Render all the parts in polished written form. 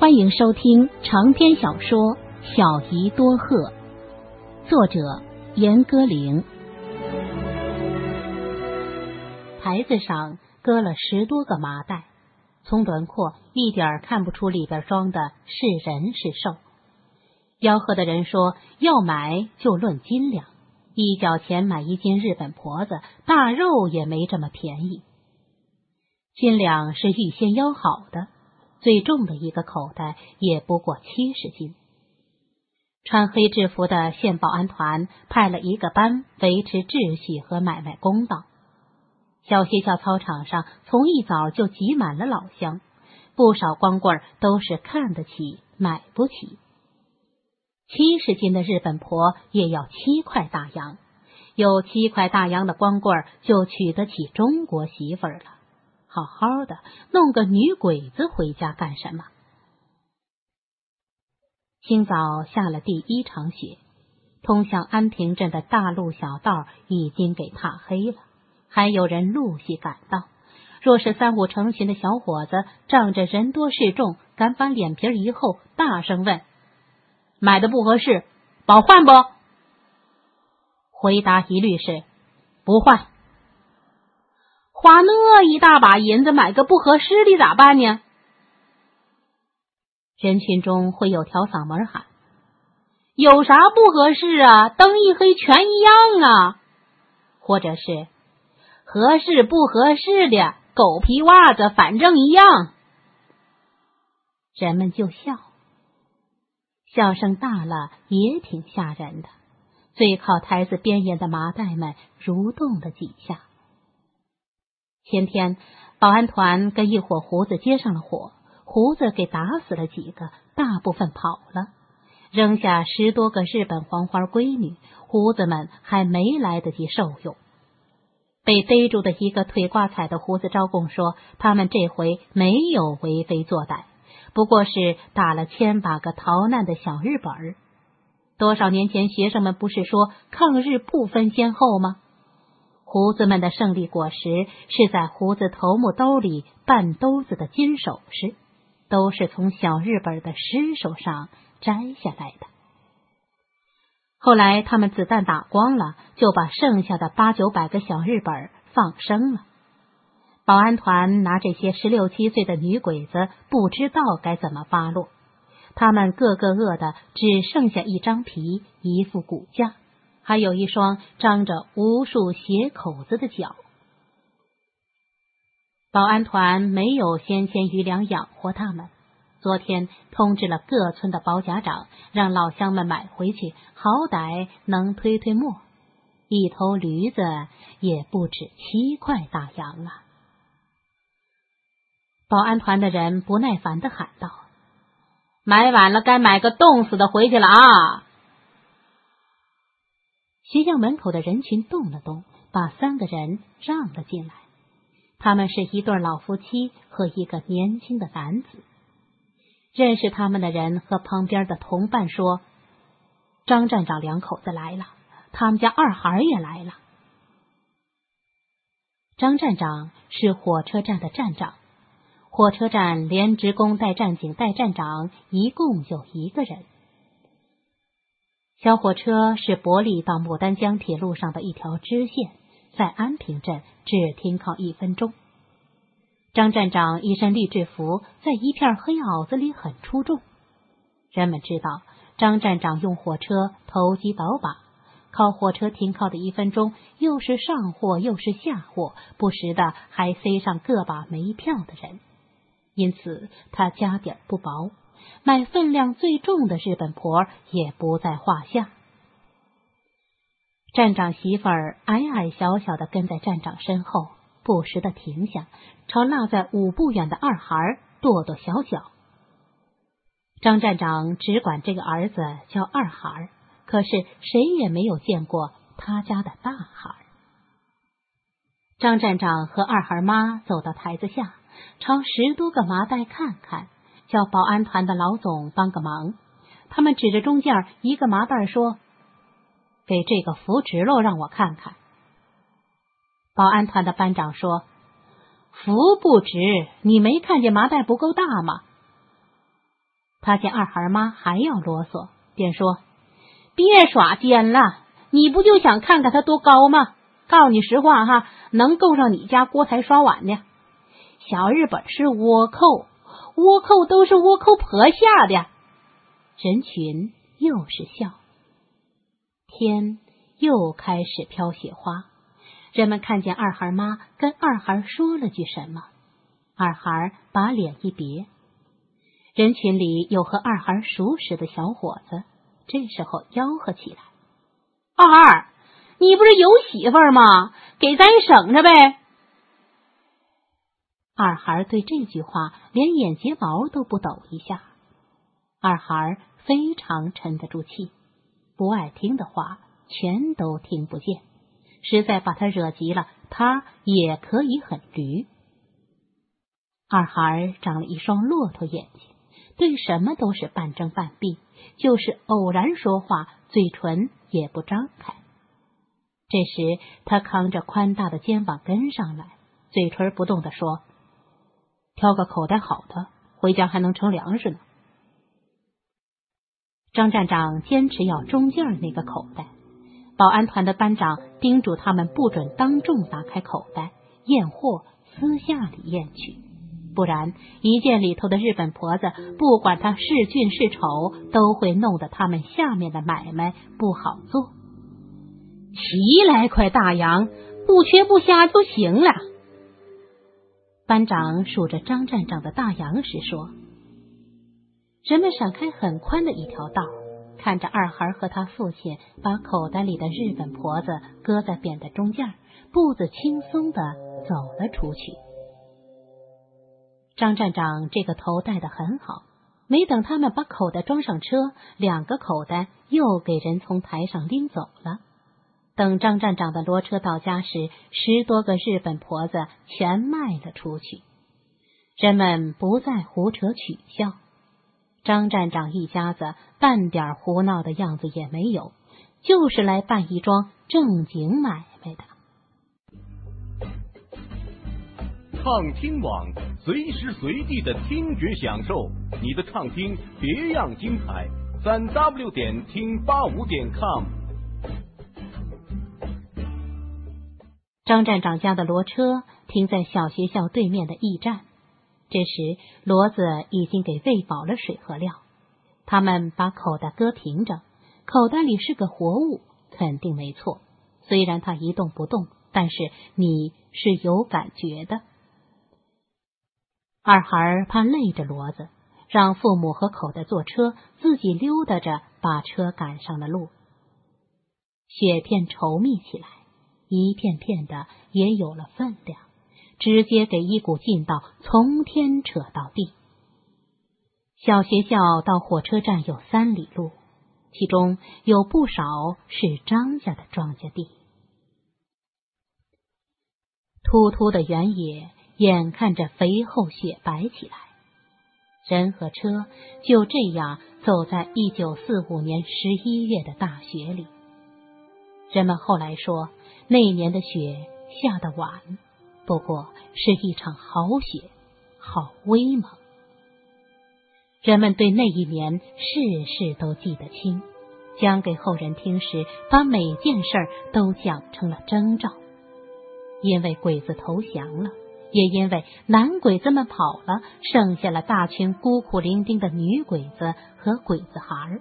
欢迎收听长篇小说《小姨多鹤》，作者严歌苓。台子上搁了10多个麻袋，从轮廓一点看不出里边装的是人是兽。吆喝的人说要买就论斤两，1角钱买1斤日本婆子，大肉也没这么便宜。斤两是预先腰好的，最重的一个口袋也不过70斤。穿黑制服的县保安团派了一个班维持秩序和买卖公道。小学校操场上从一早就挤满了老乡，不少光棍都是看得起买不起。70斤的日本婆也要7块大洋，有7块大洋的光棍就娶得起中国媳妇了。好好的弄个女鬼子回家干什么？清早下了第1场雪，通向安平镇的大路小道已经给踏黑了，还有人陆续赶到。若是3、5成群的小伙子仗着人多势众，敢把脸皮一厚，大声问：买的不合适，保换不？回答一律是不换。花那一大把银子买个不合适的咋办呢？人群中会有条嗓门喊：有啥不合适啊？灯一黑全一样啊！或者是合适不合适的，狗皮袜子反正一样。人们就笑，笑声大了也挺吓人的。最靠台子边沿的麻袋们蠕动了几下。前天保安团跟一伙胡子接上了火，胡子给打死了几个，大部分跑了，扔下10多个日本黄花闺女，胡子们还没来得及受用。被逮住的一个腿挂彩的胡子招供说，他们这回没有为非作歹，不过是打了1000把个逃难的小日本。多少年前学生们不是说抗日不分先后吗？胡子们的胜利果实是在胡子头目兜里半兜子的金首饰，都是从小日本的尸首上摘下来的。后来他们子弹打光了，就把剩下的8、900个小日本放生了。保安团拿这些16、17岁的女鬼子不知道该怎么发落，他们个个饿得只剩下一张皮、一副骨架，还有一双张着无数血口子的脚。保安团没有先钱余粮养活他们，昨天通知了各村的保甲长，让老乡们买回去，好歹能推推磨。一头驴子也不止7块大洋啊！保安团的人不耐烦地喊道：买晚了该买个冻死的回去了啊！学校门口的人群动了动，把3个人让了进来。他们是一对老夫妻和一个年轻的男子。认识他们的人和旁边的同伴说，张站长2口子来了，他们家2孩也来了。张站长是火车站的站长，火车站连职工带站警带站长一共有1个人。小火车是伯利到牡丹江铁路上的一条支线，在安平镇只停靠1分钟。张站长一身绿制服，在一片黑袄子里很出众。人们知道张站长用火车投机倒把，靠火车停靠的1分钟，又是上货又是下货，不时的还塞上个把没票的人，因此他家底儿不薄，买分量最重的日本婆也不在话下。站长媳妇儿矮矮小小的跟在站长身后，不时的停下，朝落在5步远的2孩跺跺小脚。张站长只管这个儿子叫2孩，可是谁也没有见过他家的大孩。张站长和2孩妈走到台子下，朝10多个麻袋看看，叫保安团的老总帮个忙。他们指着中间一个麻袋说，给这个扶直喽，让我看看。保安团的班长说，扶不直，你没看见麻袋不够大吗？ 他见二孩妈还要啰嗦，便说：别耍奸了，你不就想看看他多高吗？告诉你实话哈，能够上你家锅台刷碗的。小日本是倭寇，倭寇都是倭寇婆下的。人群又是笑。天又开始飘雪花，人们看见二孩妈跟二孩说了句什么，二孩把脸一别。人群里有和二孩熟识的小伙子，这时候吆喝起来：二孩，你不是有媳妇儿吗？给咱省着呗。二孩对这句话连眼睫毛都不抖一下。二孩非常沉得住气，不爱听的话全都听不见，实在把他惹急了，他也可以很驴。二孩长了一双骆驼眼睛，对什么都是半睁半闭，就是偶然说话，嘴唇也不张开。这时他扛着宽大的肩膀跟上来，嘴唇不动地说：挑个口袋好的，回家还能盛粮食呢。张站长坚持要中间那个口袋，保安团的班长叮嘱他们不准当众打开口袋，验货私下里验取，不然一见里头的日本婆子，不管她是俊是丑，都会弄得他们下面的买卖不好做。齐来块大洋，不缺不瞎就行了。班长数着张站长的大洋时说。人们闪开很宽的一条道，看着二孩和他父亲把口袋里的日本婆子搁在扁担中间，步子轻松地走了出去。张站长这个头戴得很好，没等他们把口袋装上车，两个口袋又给人从台上拎走了。等张站长的骡车到家时，10多个日本婆子全卖了出去。人们不再胡扯取笑，张站长一家子半点胡闹的样子也没有，就是来办一桩正经买卖的。 畅听网，随时随地的听觉享受，你的畅听别样精彩。3W 点听85点 com。 张站长家的骡车停在小学校对面的驿站。这时骡子已经给喂饱了水和料，他们把口袋搁平着，口袋里是个活物，肯定没错。虽然它一动不动，但是你是有感觉的。二孩怕累着骡子，让父母和口袋坐车，自己溜达着把车赶上了路。雪片稠密起来，一片片的也有了分量，直接给一股劲道从天扯到地。小学校到火车站有3里路，其中有不少是张家的庄稼地。秃秃的原野眼看着肥厚雪白起来，人和车就这样走在1945年11月的大雪里。人们后来说，那年的雪下得晚，不过是一场好雪，好威猛。人们对那一年事事都记得清，讲给后人听时，把每件事都讲成了征兆。因为鬼子投降了，也因为男鬼子们跑了，剩下了大群孤苦伶仃的女鬼子和鬼子孩儿。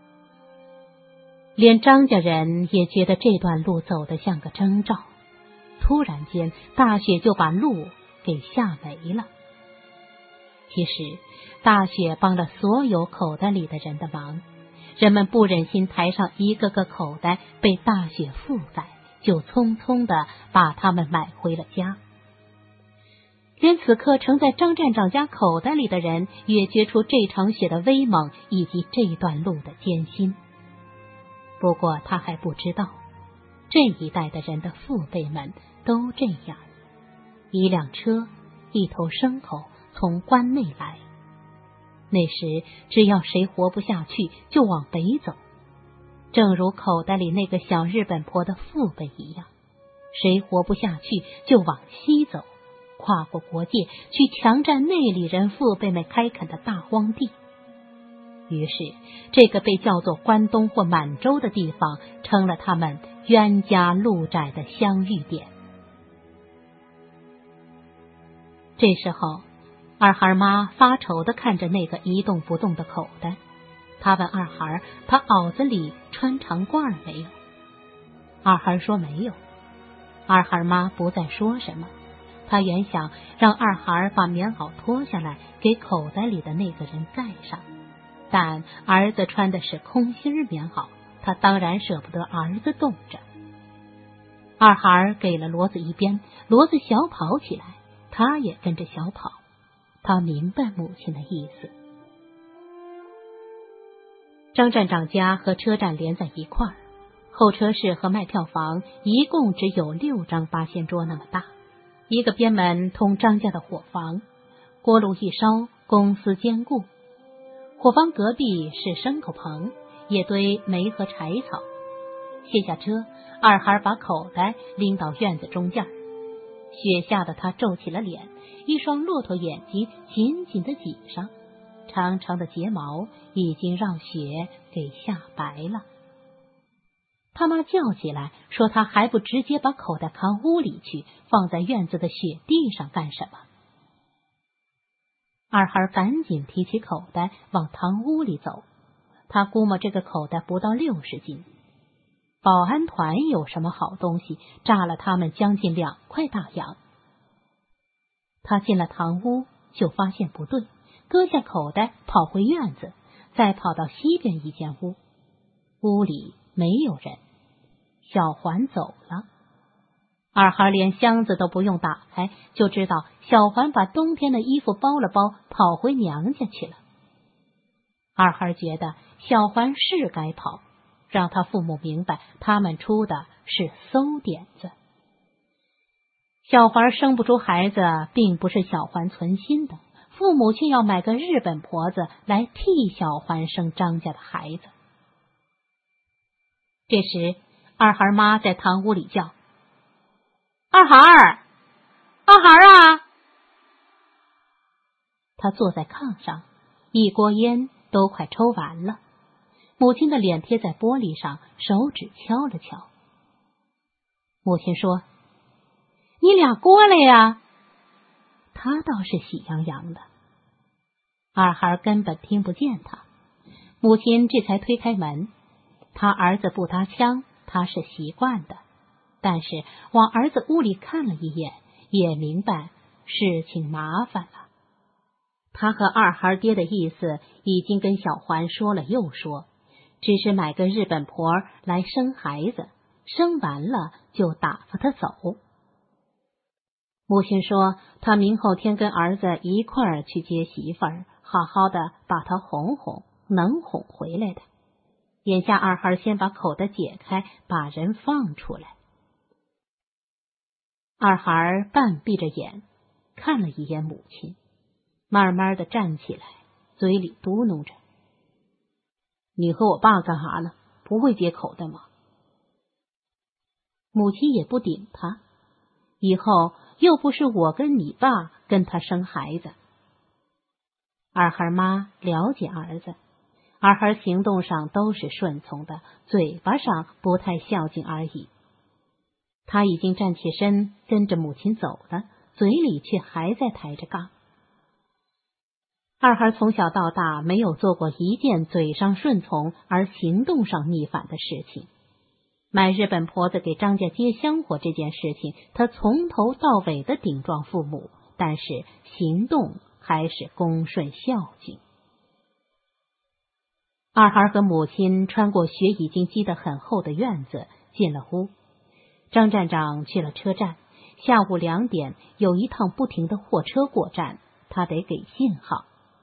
连张家人也觉得这段路走得像个征兆。突然间，大雪就把路给下没了。其实大雪帮了所有口袋里的人的忙，人们不忍心台上一个个口袋被大雪覆盖，就匆匆地把它们买回了家。连此刻盛在张站长家口袋里的人也觉出这场雪的威猛以及这段路的艰辛。不过他还不知道，这一代的人的父辈们都这样，一辆车，一头牲口从关内来。那时只要谁活不下去就往北走，正如口袋里那个小日本婆的父辈一样，谁活不下去就往西走，跨过国界去强占内里人父辈们开垦的大荒地。 于是这个被叫做关东或满洲的地方成了他们冤家路窄的相遇点。这时候二孩妈发愁地看着那个一动不动的口袋，她问二孩他袄子里穿长褂没有。二孩说没有。二孩妈不再说什么，她原想让二孩把棉袄脱下来给口袋里的那个人盖上，但儿子穿的是空心棉袄，他当然舍不得儿子冻着。二孩给了骡子一鞭，骡子小跑起来，他也跟着小跑。他明白母亲的意思。张站长家和车站连在一块儿，候车室和卖票房一共只有6张八仙桌那么大，一个边门通张家的伙房，锅炉一烧，公司坚固。伙房隔壁是牲口棚，也堆煤和柴草。卸下车，二孩把口袋拎到院子中间，雪下得他皱起了脸，一双骆驼眼睛紧紧地挤上，长长的睫毛已经让雪给吓白了。他妈叫起来说，他还不直接把口袋扛屋里去，放在院子的雪地上干什么？二孩赶紧提起口袋往堂屋里走，他估摸这个口袋不到60斤。保安团有什么好东西，炸了他们将近2块大洋。他进了堂屋就发现不对，搁下口袋跑回院子，再跑到西边一间屋，屋里没有人，小环走了。二孩连箱子都不用打开，就知道小环把冬天的衣服包了包，跑回娘家去了。二孩觉得小环是该跑，让他父母明白他们出的是馊点子。小环生不出孩子，并不是小环存心的，父母却要买个日本婆子来替小环生张家的孩子。这时二孩妈在堂屋里叫：二孩儿，二孩儿啊！他坐在炕上，一锅烟都快抽完了。母亲的脸贴在玻璃上，手指敲了敲。母亲说：你俩过来呀。他倒是喜洋洋的。二孩根本听不见他，母亲这才推开门。他儿子不搭腔，他是习惯的，但是往儿子屋里看了一眼，也明白事情麻烦了。他和二孩爹的意思已经跟小环说了又说，只是买个日本婆来生孩子，生完了就打发他走。母亲说他明后天跟儿子一块儿去接媳妇儿，好好的把他哄哄，能哄回来的。眼下二孩先把口袋解开，把人放出来。二孩半闭着眼看了一眼母亲，慢慢的站起来，嘴里嘟哝着：你和我爸干啥呢？不会解口袋吗？母亲也不顶他，以后又不是我跟你爸跟他生孩子。二孩妈了解儿子，二孩行动上都是顺从的，嘴巴上不太孝敬而已。他已经站起身跟着母亲走了，嘴里却还在抬着杠。二孩从小到大没有做过一件嘴上顺从而行动上逆反的事情。买日本婆子给张家接香火这件事情，他从头到尾的顶撞父母，但是行动还是恭顺孝敬。二孩和母亲穿过雪已经积得很厚的院子，进了屋。张站长去了车站，下午2点有一趟不停的货车过站，他得给信号。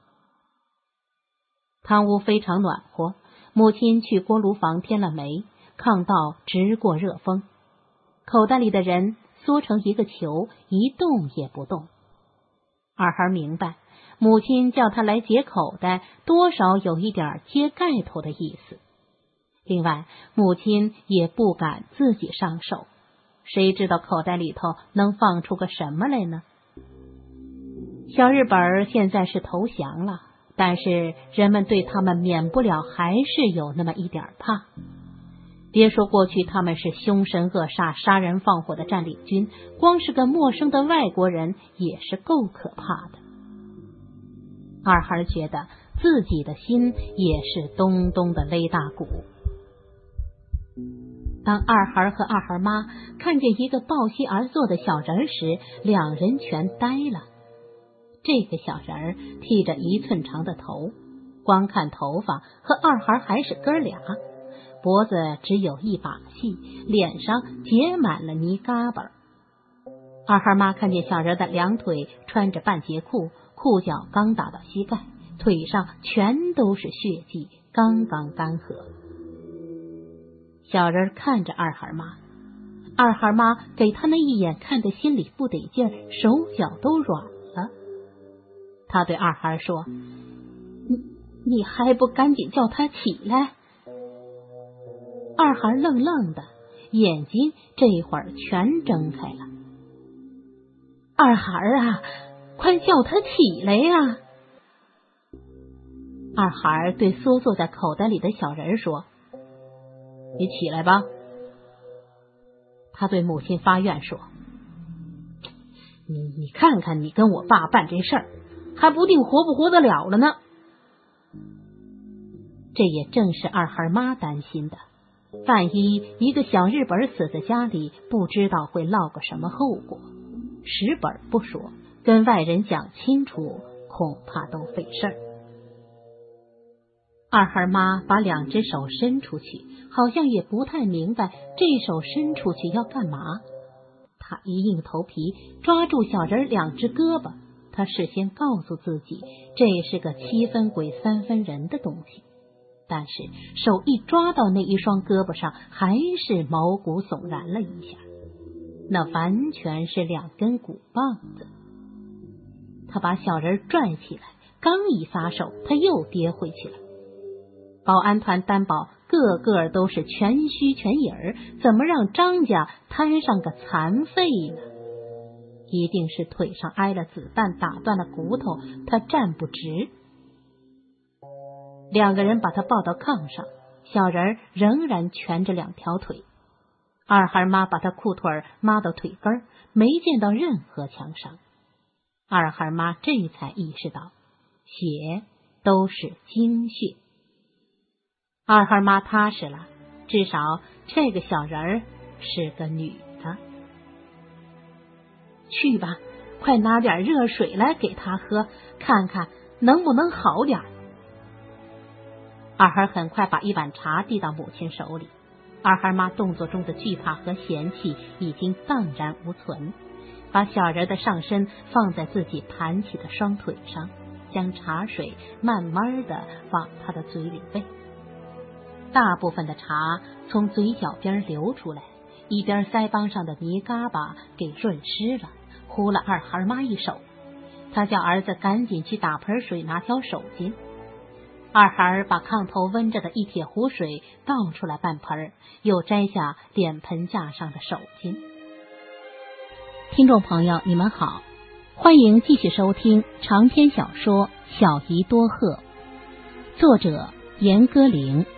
堂屋非常暖和，母亲去锅炉房添了煤，炕道直过热风。口袋里的人缩成一个球，一动也不动。二孩明白，母亲叫他来解口袋，多少有一点揭盖头的意思。另外，母亲也不敢自己上手，谁知道口袋里头能放出个什么来呢？小日本现在是投降了， 但是人们对他们免不了还是有那么一点怕。别说过去他们是凶神恶煞、杀人放火的占领军，光是个陌生的外国人也是够可怕的。二孩觉得自己的心也是咚咚的勒大鼓。当二孩和二孩妈看见一个抱膝而坐的小人时，两人全呆了。这个小人剃着1寸长的头，光看头发和二孩还是哥俩，脖子只有一把细，脸上结满了泥嘎巴。二孩妈看见小人的两腿穿着半截裤，裤脚刚打到膝盖，腿上全都是血迹，刚刚干涸。小人看着二孩妈，二孩妈给他那一眼看得心里不得劲儿，手脚都软了。他对二孩说：你还不赶紧叫他起来？二孩愣愣的，眼睛这会儿全睁开了。二孩啊，快叫他起来呀！二孩对缩坐在口袋里的小人说：你起来吧。他对母亲发愿说：你看看你跟我爸办这事儿，还不定活不活得了了呢。这也正是二孩妈担心的，万一一个小日本死在家里，不知道会落个什么后果。实本不说，跟外人讲清楚，恐怕都费事儿。二孩妈把两只手伸出去，好像也不太明白这手伸出去要干嘛。他一硬头皮抓住小人两只胳膊，他事先告诉自己这是个7分鬼3分人的东西，但是手一抓到那一双胳膊上，还是毛骨悚然了一下，那完全是2根鼓棒子。他把小人拽起来，刚一撒手，他又跌回去了。保安团担保个个都是全虚全影儿，怎么让张家摊上个残废呢？一定是腿上挨了子弹，打断了骨头，他站不直。2个人把他抱到炕上，小人仍然蜷着2条腿。二孩妈把他裤腿抹到腿根，没见到任何枪伤。二孩妈这才意识到，血都是精血。二孩妈踏实了，至少这个小人是个女的。去吧，快拿点热水来给他喝，看看能不能好点。二孩很快把一碗茶递到母亲手里，二孩妈动作中的惧怕和嫌弃已经荡然无存，把小人的上身放在自己盘起的双腿上，将茶水慢慢的往他的嘴里喂。大部分的茶从嘴角边流出来，一边腮帮上的泥嘎巴给润湿了，糊了二孩妈一手。他叫儿子赶紧去打盆水，拿条手巾。二孩把炕头温着的一铁壶水倒出来半盆，又摘下脸盆架上的手巾。听众朋友，你们好，欢迎继续收听长篇小说《小姨多鹤》，作者严歌苓，